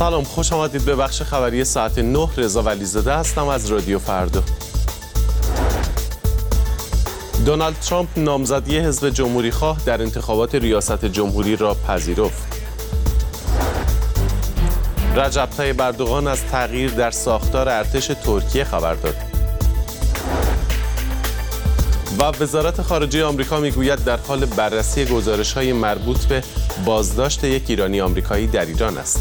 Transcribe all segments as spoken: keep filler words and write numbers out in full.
سلام، خوش آمدید به بخش خبری ساعت نه. رضا ولیزاده هستم از رادیو فردا. دونالد ترامپ نامزدی حزب جمهوریخواه در انتخابات ریاست جمهوری را پذیرفت. رجب طیب اردوغان از تغییر در ساختار ارتش ترکیه خبر داد. و وزارت خارجه آمریکا میگوید در حال بررسی گزارش‌های مربوط به بازداشت یک ایرانی آمریکایی در ایران است.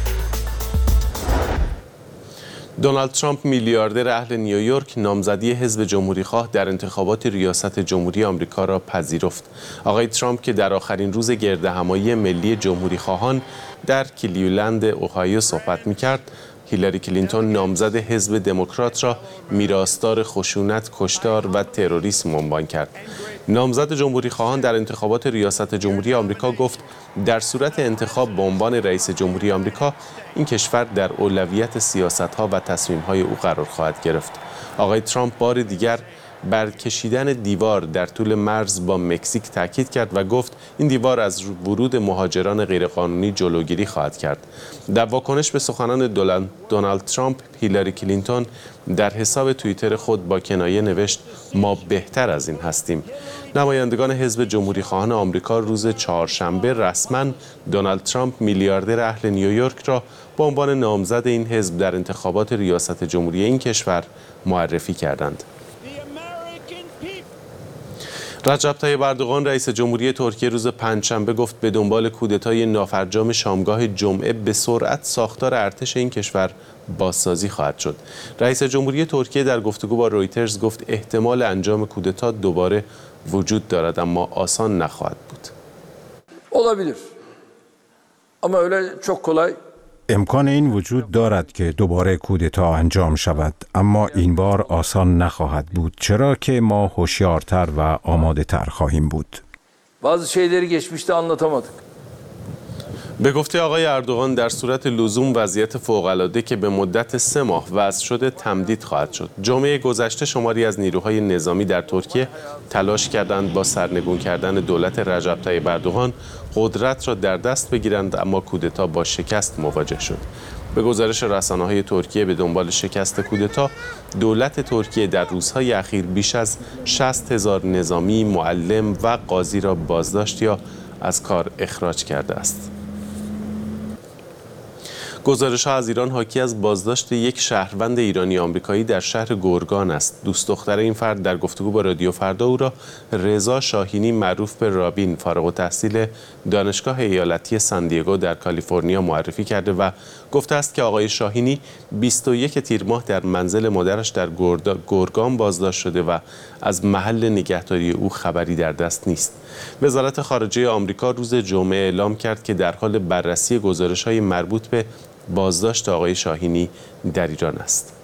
دونالد ترامپ میلیاردر اهل نیویورک نامزدی حزب جمهوریخواه در انتخابات ریاست جمهوری آمریکا را پذیرفت. آقای ترامپ که در آخرین روز گردهمایی ملی جمهوریخواهان در کلیولند اوهایو صحبت می‌کرد، هیلاری کلینتون نامزد حزب دموکرات را میراثدار خشونت، کشتار و تروریسم عنوان کرد. نامزد جمهوریخواهان در انتخابات ریاست جمهوری آمریکا گفت در صورت انتخاب به عنوان رئیس جمهوری آمریکا این کشور در اولویت سیاست‌ها و تصمیم‌های او قرار خواهد گرفت. آقای ترامپ بار دیگر بر کشیدن دیوار در طول مرز با مکزیک تاکید کرد و گفت این دیوار از ورود مهاجران غیرقانونی جلوگیری خواهد کرد. در واکنش به سخنان دونالد ترامپ، هیلاری کلینتون در حساب توییتر خود با کنایه نوشت ما بهتر از این هستیم. نمایندگان حزب جمهوریخواهان آمریکا روز چهارشنبه رسما دونالد ترامپ میلیاردر اهل نیویورک را به عنوان نامزد این حزب در انتخابات ریاست جمهوری این کشور معرفی کردند. رجب طیب اردوغان رئیس جمهوری ترکیه روز پنجشنبه گفت به دنبال کودتای نافرجام شامگاه جمعه به سرعت ساختار ارتش این کشور بازسازی خواهد شد. رئیس جمهوری ترکیه در گفتگو با رویترز گفت احتمال انجام کودتا دوباره وجود دارد اما آسان نخواهد بود. olabilir. Ama öyle çok kolay امکان این وجود دارد که دوباره کودتا انجام شود، اما این بار آسان نخواهد بود، چرا که ما هوشیارتر و آماده تر خواهیم بود. bazı şeyleri geçmişte anlatamadık. به گفته آقای اردوغان در صورت لزوم وضعیت فوق‌العاده که به مدت سه ماه وضع شده تمدید خواهد شد. جمعه گذشته شماری از نیروهای نظامی در ترکیه تلاش کردند با سرنگون کردن دولت رجب طیب اردوغان قدرت را در دست بگیرند، اما کودتا با شکست مواجه شد. به گزارش رسانه‌های ترکیه به دنبال شکست کودتا، دولت ترکیه در روزهای اخیر بیش از شصت هزار نظامی، معلم و قاضی را بازداشت یا از کار اخراج کرده است. گزارش‌ها از ایران حاکی از بازداشت یک شهروند ایرانی آمریکایی در شهر گرگان است. دوست دختر این فرد در گفتگو با رادیو فردا او را رضا شاهینی معروف به رابین، فارغ التحصیل دانشگاه ایالتی ساندیگو در کالیفرنیا معرفی کرده و گفته است که آقای شاهینی بیست و یک تیر ماه در منزل مادرش در گرگان بازداشت شده و از محل نگهداری او خبری در دست نیست. وزارت خارجه آمریکا روز جمعه اعلام کرد که در حال بررسی گزارش‌های مربوط به بازداشت آقای شاهینی در ایران است.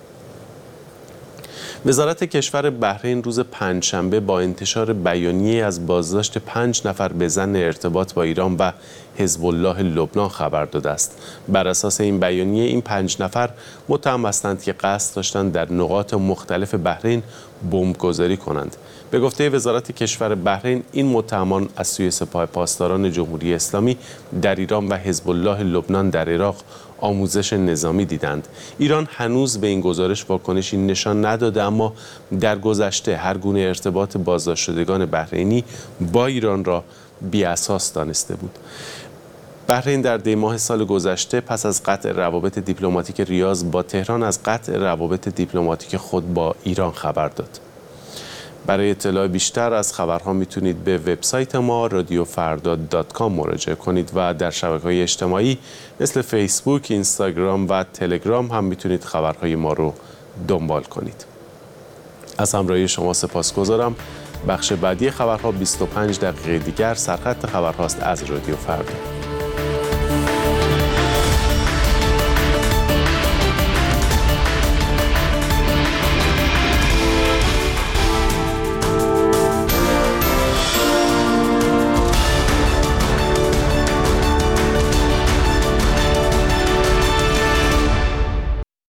وزارت کشور بحرین روز پنجشنبه با انتشار بیانیه از بازداشت پنج نفر به ظن ارتباط با ایران و حزب الله لبنان خبر داده است. بر اساس این بیانیه این پنج نفر متهم هستند که قصد داشتند در نقاط مختلف بحرین بمبگذاری کنند. به گفته وزارت کشور بحرین این متهمان از سوی سپاه پاسداران جمهوری اسلامی در ایران و حزب الله لبنان در عراق آموزش نظامی دیدند. ایران هنوز به این گزارش واکنشی نشان نداده، اما در گذشته هر گونه ارتباط بازداشت شدگان بحرینی با ایران را بی‌اساس دانسته بود. بحرین در دی ماه سال گذشته پس از قطع روابط دیپلماتیک ریاض با تهران از قطع روابط دیپلماتیک خود با ایران خبر داد. برای اطلاع بیشتر از خبرها میتونید به وبسایت ما رادیو فردا دات کام مراجعه کنید و در شبکه‌های اجتماعی مثل فیسبوک، اینستاگرام و تلگرام هم میتونید خبرهای ما رو دنبال کنید. از همراهی شما سپاسگزارم. بخش بعدی خبرها بیست و پنج دقیقه دیگر سرخط خبرهاست از رادیو فردا.